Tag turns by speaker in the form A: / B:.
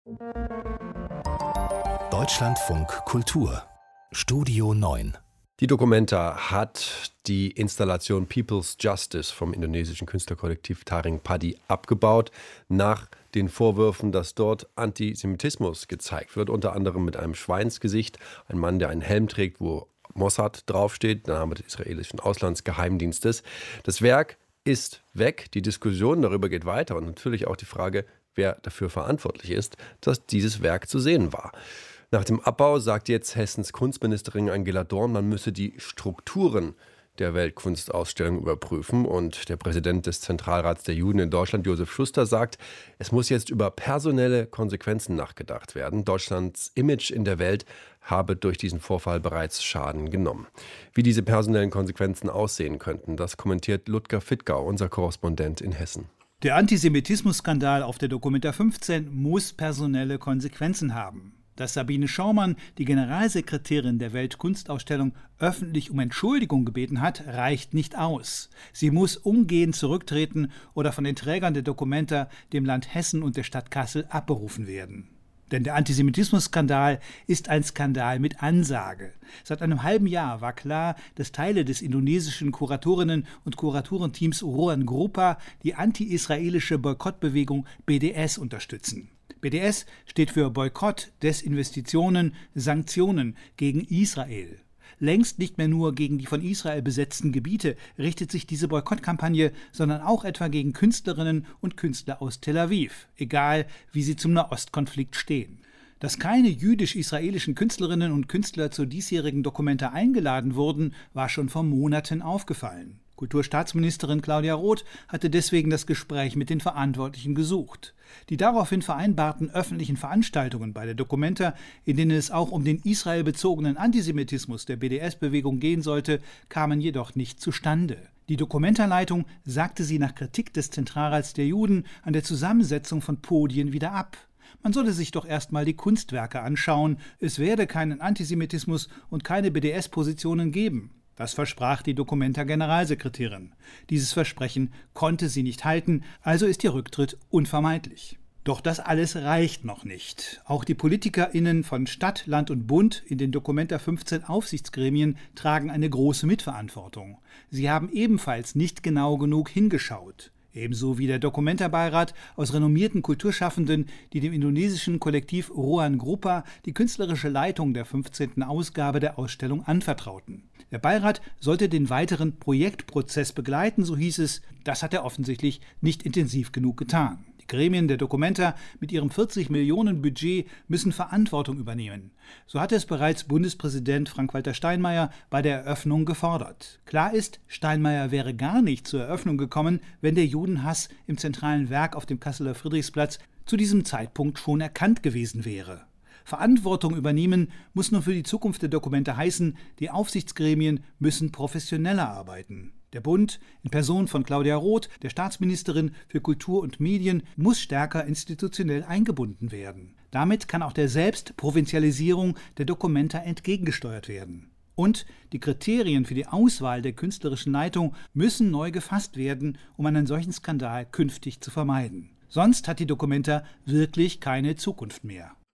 A: Deutschlandfunk Kultur Studio 9.
B: Die Documenta hat die Installation People's Justice vom indonesischen Künstlerkollektiv Taring Padi abgebaut, nach den Vorwürfen, dass dort Antisemitismus gezeigt wird, unter anderem mit einem Schweinsgesicht, ein Mann, der einen Helm trägt, wo Mossad draufsteht, der Name des israelischen Auslandsgeheimdienstes. Das Werk ist weg, die Diskussion darüber geht weiter und natürlich auch die Frage, wer dafür verantwortlich ist, dass dieses Werk zu sehen war. Nach dem Abbau sagt jetzt Hessens Kunstministerin Angela Dorn, man müsse die Strukturen der Weltkunstausstellung überprüfen. Und der Präsident des Zentralrats der Juden in Deutschland, Josef Schuster, sagt, es muss jetzt über personelle Konsequenzen nachgedacht werden. Deutschlands Image in der Welt habe durch diesen Vorfall bereits Schaden genommen. Wie diese personellen Konsequenzen aussehen könnten, das kommentiert Ludger Fittgau, unser Korrespondent in Hessen.
C: Der Antisemitismusskandal auf der Documenta 15 muss personelle Konsequenzen haben. Dass Sabine Schaumann, die Generalsekretärin der Weltkunstausstellung, öffentlich um Entschuldigung gebeten hat, reicht nicht aus. Sie muss umgehend zurücktreten oder von den Trägern der Documenta, dem Land Hessen und der Stadt Kassel, abberufen werden. Denn der Antisemitismusskandal ist ein Skandal mit Ansage. Seit einem halben Jahr war klar, dass Teile des indonesischen Kuratorinnen- und Kuratorenteams Ruan Grupa die anti-israelische Boykottbewegung BDS unterstützen. BDS steht für Boykott, Desinvestitionen, Sanktionen gegen Israel. Längst nicht mehr nur gegen die von Israel besetzten Gebiete richtet sich diese Boykottkampagne, sondern auch etwa gegen Künstlerinnen und Künstler aus Tel Aviv, egal wie sie zum Nahostkonflikt stehen. Dass keine jüdisch-israelischen Künstlerinnen und Künstler zur diesjährigen Documenta eingeladen wurden, war schon vor Monaten aufgefallen. Kulturstaatsministerin Claudia Roth hatte deswegen das Gespräch mit den Verantwortlichen gesucht. Die daraufhin vereinbarten öffentlichen Veranstaltungen bei der Documenta, in denen es auch um den israelbezogenen Antisemitismus der BDS-Bewegung gehen sollte, kamen jedoch nicht zustande. Die Documenta-Leitung sagte sie nach Kritik des Zentralrats der Juden an der Zusammensetzung von Podien wieder ab. Man solle sich doch erstmal die Kunstwerke anschauen, es werde keinen Antisemitismus und keine BDS-Positionen geben. Das versprach die Documenta-Generalsekretärin. Dieses Versprechen konnte sie nicht halten, also ist ihr Rücktritt unvermeidlich. Doch das alles reicht noch nicht. Auch die PolitikerInnen von Stadt, Land und Bund in den Documenta 15 Aufsichtsgremien tragen eine große Mitverantwortung. Sie haben ebenfalls nicht genau genug hingeschaut. Ebenso wie der Documenta-Beirat aus renommierten Kulturschaffenden, die dem indonesischen Kollektiv Ruan Grupa die künstlerische Leitung der 15. Ausgabe der Ausstellung anvertrauten. Der Beirat sollte den weiteren Projektprozess begleiten, so hieß es. Das hat er offensichtlich nicht intensiv genug getan. Die Gremien der Documenta mit ihrem 40 Millionen Budget müssen Verantwortung übernehmen. So hatte es bereits Bundespräsident Frank-Walter Steinmeier bei der Eröffnung gefordert. Klar ist, Steinmeier wäre gar nicht zur Eröffnung gekommen, wenn der Judenhass im zentralen Werk auf dem Kasseler Friedrichsplatz zu diesem Zeitpunkt schon erkannt gewesen wäre. Verantwortung übernehmen muss nur für die Zukunft der Documenta heißen, die Aufsichtsgremien müssen professioneller arbeiten. Der Bund, in Person von Claudia Roth, der Staatsministerin für Kultur und Medien, muss stärker institutionell eingebunden werden. Damit kann auch der Selbstprovinzialisierung der Documenta entgegengesteuert werden. Und die Kriterien für die Auswahl der künstlerischen Leitung müssen neu gefasst werden, um einen solchen Skandal künftig zu vermeiden. Sonst hat die Documenta wirklich keine Zukunft mehr.